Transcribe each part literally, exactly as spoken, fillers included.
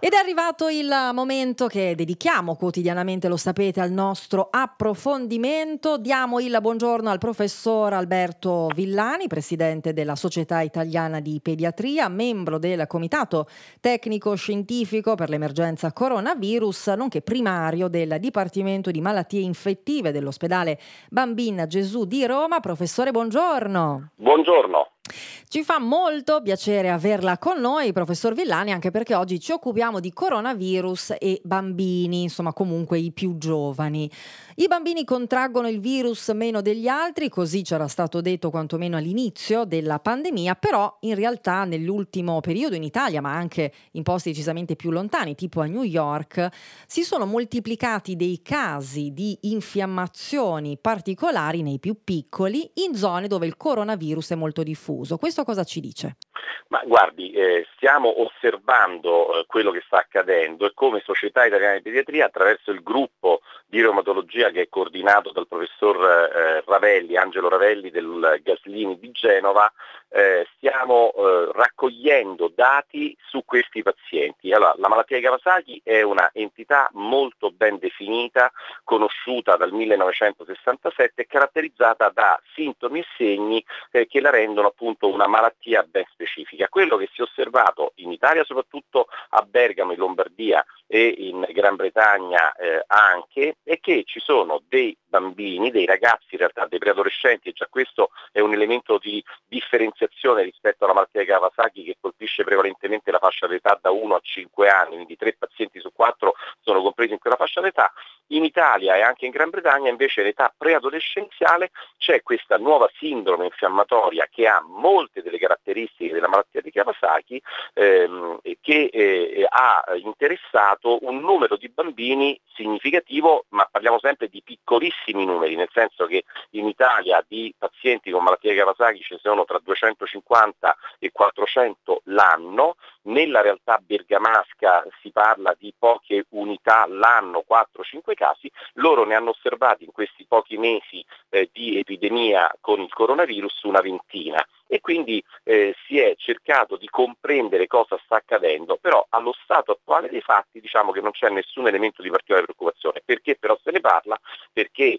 Ed è arrivato il momento che dedichiamo quotidianamente, lo sapete, al nostro approfondimento. Diamo il buongiorno al professor Alberto Villani, presidente della Società Italiana di Pediatria, membro del Comitato Tecnico Scientifico per l'emergenza coronavirus, nonché primario del Dipartimento di Malattie Infettive dell'ospedale Bambin Gesù di Roma. Professore, buongiorno. Buongiorno. Ci fa molto piacere averla con noi, professor Villani, anche perché oggi ci occupiamo di coronavirus e bambini, insomma comunque i più giovani. I bambini contraggono il virus meno degli altri, così c'era stato detto quantomeno all'inizio della pandemia, però in realtà nell'ultimo periodo in Italia, ma anche in posti decisamente più lontani, tipo a New York, si sono moltiplicati dei casi di infiammazioni particolari nei più piccoli in zone dove il coronavirus è molto diffuso. Questo cosa ci dice? Ma guardi, eh, stiamo osservando eh, quello che sta accadendo e come Società Italiana di Pediatria, attraverso il gruppo di reumatologia che è coordinato dal professor eh, Ravelli, Angelo Ravelli del Gaslini di Genova, eh, stiamo eh, raccogliendo dati su questi pazienti. Allora, la malattia di Kawasaki è una entità molto ben definita, conosciuta dal millenovecentosessantasette, caratterizzata da sintomi e segni eh, che la rendono appunto una malattia ben specifica. Quello che si è osservato in Italia, soprattutto a Bergamo, in Lombardia e in Gran Bretagna eh, anche, è che ci sono dei bambini, dei ragazzi, in realtà dei preadolescenti, e già questo è un elemento di differenziazione rispetto alla malattia di Kawasaki, che colpisce prevalentemente la fascia d'età da uno a cinque anni, quindi tre pazienti su quattro sono compresi in quella fascia d'età. In Italia e anche in Gran Bretagna invece in età preadolescenziale c'è questa nuova sindrome infiammatoria che ha molte delle caratteristiche della malattia di Kawasaki, ehm, che eh, ha interessato un numero di bambini significativo, ma parliamo sempre di piccolissimi numeri, nel senso che in Italia di pazienti con malattia di Kawasaki ci sono tra duecentocinquanta e quattrocento l'anno. Nella realtà bergamasca si parla di poche unità l'anno, quattro cinque casi. Loro ne hanno osservati in questi pochi mesi eh, di epidemia con il coronavirus una ventina, e quindi eh, si è cercato di comprendere cosa sta accadendo, però allo stato attuale dei fatti diciamo che non c'è nessun elemento di particolare preoccupazione. Perché però se ne parla? Perché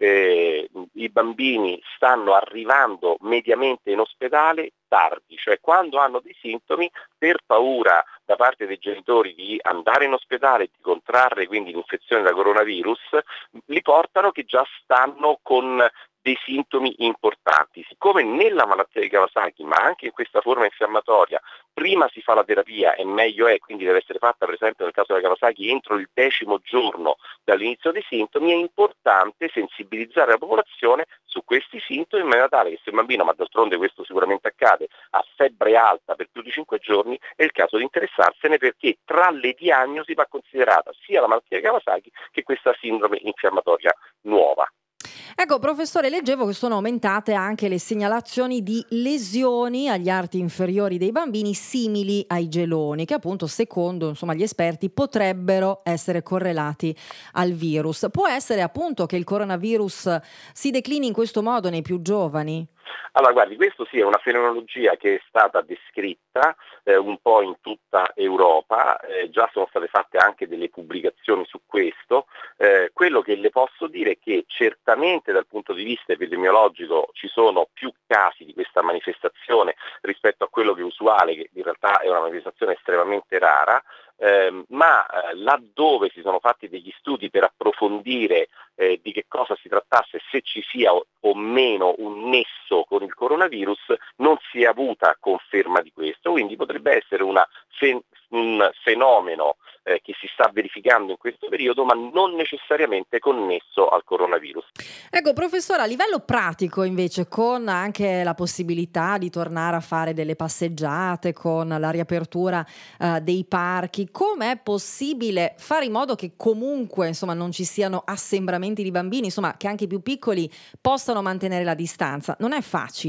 Eh, i bambini stanno arrivando mediamente in ospedale tardi, cioè quando hanno dei sintomi, per paura da parte dei genitori di andare in ospedale e di contrarre quindi l'infezione da coronavirus, li portano che già stanno con dei sintomi importanti. Siccome nella malattia di Kawasaki, ma anche in questa forma infiammatoria, prima si fa la terapia e meglio è, quindi deve essere fatta per esempio nel caso della Kawasaki entro il decimo giorno dall'inizio dei sintomi, è importante sensibilizzare la popolazione su questi sintomi in maniera tale che se un bambino, ma d'altronde questo sicuramente accade, ha febbre alta per più di cinque giorni, è il caso di interessarsene, perché tra le diagnosi va considerata sia la malattia di Kawasaki che questa sindrome infiammatoria nuova. Ecco, professore, leggevo che sono aumentate anche le segnalazioni di lesioni agli arti inferiori dei bambini simili ai geloni, che appunto secondo insomma gli esperti potrebbero essere correlati al virus. Può essere appunto che il coronavirus si declini in questo modo nei più giovani? Allora guardi, questo sì è una fenomenologia che è stata descritta eh, un po' in tutta Europa, eh, già sono state fatte anche delle pubblicazioni su questo. Eh, quello che le posso dire è che certamente dal punto di vista epidemiologico ci sono più casi di questa manifestazione rispetto a quello che è usuale, che in realtà è una manifestazione estremamente rara, eh, ma eh, laddove si sono fatti degli studi per approfondire eh, di che cosa si trattasse, se ci sia o, o meno un nesso con il coronavirus, non si è avuta conferma di questo, quindi potrebbe essere una fen- un fenomeno eh, che si sta verificando in questo periodo, ma non necessariamente connesso al coronavirus. Ecco, professore, a livello pratico invece, con anche la possibilità di tornare a fare delle passeggiate, con la riapertura eh, dei parchi, come è possibile fare in modo che comunque insomma non ci siano assembramenti di bambini, insomma che anche i più piccoli possano mantenere la distanza? Non è facile.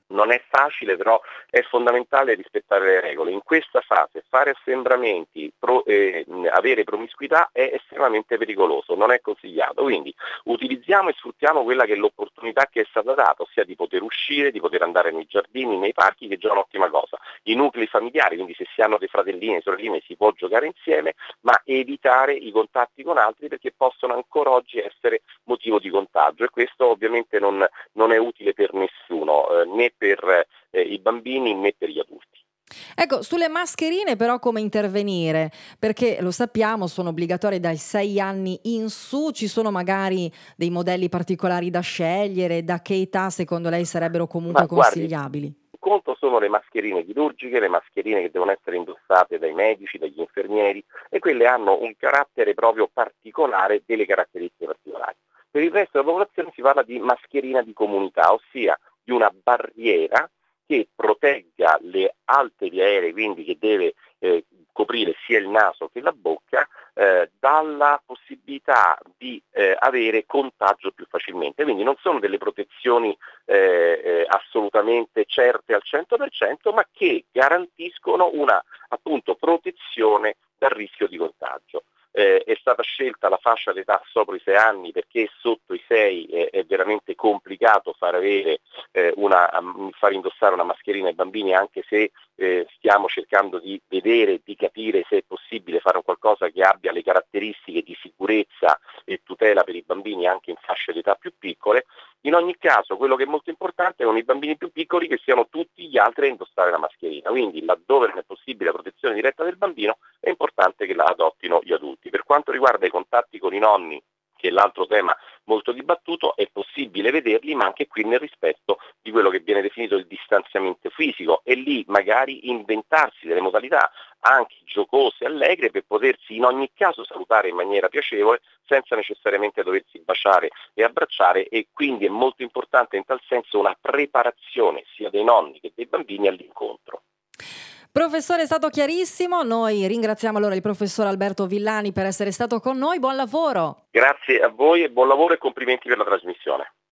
Non è facile, però è fondamentale rispettare le regole. In questa fase fare assembramenti, pro, eh, avere promiscuità è estremamente pericoloso, non è consigliato. Quindi utilizziamo e sfruttiamo quella che è l'opportunità che è stata data, ossia di poter uscire, di poter andare nei giardini, nei parchi, che è già un'ottima cosa. I nuclei familiari, quindi se si hanno dei fratellini e sorelline si può giocare insieme, ma evitare i contatti con altri perché possono ancora oggi essere motivo di contagio, e questo ovviamente non, non è utile per nessuno, eh, né per eh, i bambini né per gli adulti. Ecco, sulle mascherine però come intervenire? Perché lo sappiamo, sono obbligatorie dai sei anni in su, ci sono magari dei modelli particolari da scegliere, da che età secondo lei sarebbero Ma comunque guardi, consigliabili? il conto sono le mascherine chirurgiche, le mascherine che devono essere indossate dai medici, dagli infermieri, e quelle hanno un carattere proprio particolare, delle caratteristiche particolari. Per il resto della popolazione si parla di mascherina di comunità, ossia di una barriera che protegga le alte vie aeree, quindi che deve eh, coprire sia il naso che la bocca, eh, dalla possibilità di eh, avere contagio più facilmente. Quindi non sono delle protezioni eh, eh, assolutamente certe al cento per cento, ma che garantiscono una appunto protezione dal rischio di contagio. Eh, è stata scelta la fascia d'età sopra i sei anni perché sotto i sei eh, è veramente complicato far, avere, eh, una, far indossare una mascherina ai bambini, anche se eh, stiamo cercando di vedere, di capire se è possibile fare un qualcosa che abbia le caratteristiche di sicurezza e tutela per i bambini anche in fasce d'età più piccole. In ogni caso quello che è molto importante è con i bambini più piccoli che siano tutti gli altri a indossare la mascherina, quindi laddove non è possibile la protezione diretta del bambino è importante che la adottino gli adulti. Per quanto riguarda i contatti con i nonni, che è l'altro tema molto dibattuto, è possibile vederli, ma anche qui nel rispetto di quello che viene definito il distanziamento fisico, e lì magari inventarsi delle modalità anche giocose e allegre per potersi in ogni caso salutare in maniera piacevole senza necessariamente doversi baciare e abbracciare, e quindi è molto importante in tal senso una preparazione sia dei nonni che dei bambini all'incontro. Professore, è stato chiarissimo, noi ringraziamo allora il professor Alberto Villani per essere stato con noi, buon lavoro! Grazie a voi e buon lavoro e complimenti per la trasmissione.